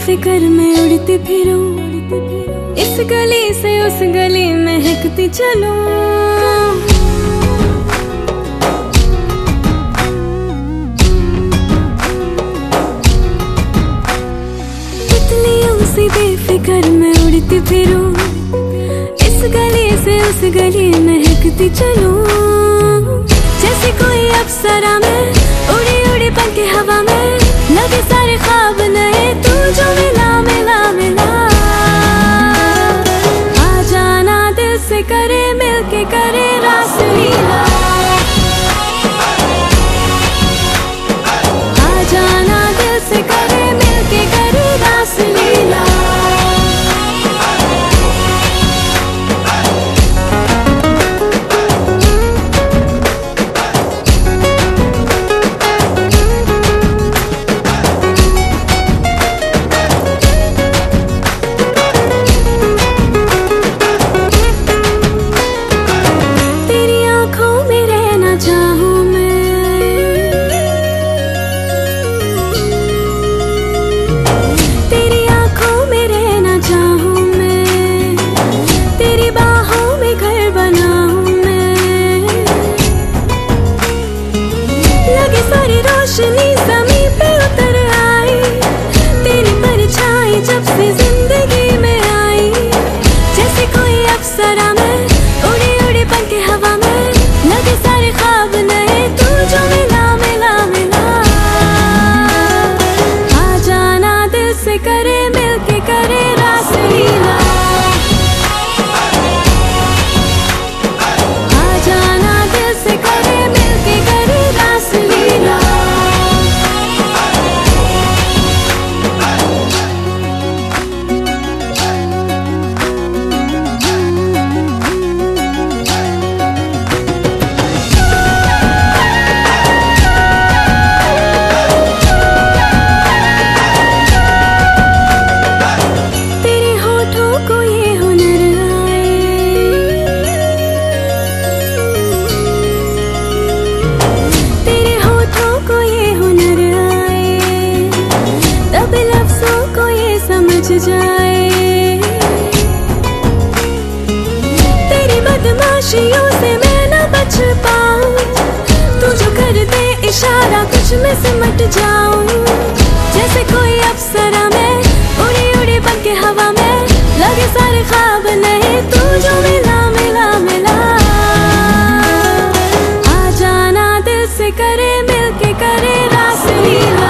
बेफिक्र मैं उड़ती फिरूं, इस गली से उस गली महकती चलूं। तितलियों से बेफिक्र मैं उड़ती फिरूं, इस गली से उस गली महकती चलूं। जैसे कोई अप्सरा में उड़ी उड़ी पंखे हवा में, लगे सारे ख्वाब नए तू जो मिला मिला मिला। आ जाना दिल से करे मिलके करे रास लीला। आ जाना दिल से करे मिलके करे रास लीला। रोशनी ज़मीं पे उतर आई, तेरी परछाई जब से जिंदगी में आई। जैसे कोई अप्सरा में उड़ी उड़ी पंखे हवा में, लगे सारे ख्वाब नए तू जो मिला मिला मिला। आ जाना दिल से करे मिलके करे रास लीला। आ जाना दिल से करे मिलके करे रास लीला। जाए तेरी बदमाशियों से मैं न बच पाऊं, तू जो कर दे इशारा कुछ में सिमट जाऊं। जैसे कोई अप्सरा में उड़ी उड़ी पंखे हवा में, लगे सारे ख्वाब नए तू जो मिला मिला मिला। आ जाना दिल से करे मिलके करे रास लीला।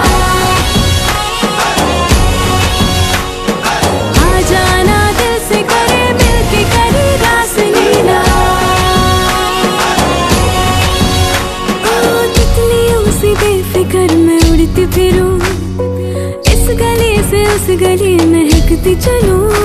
बेफिक्र मैं उड़ती फिरूं, इस गली से उस गली महकती चलूं।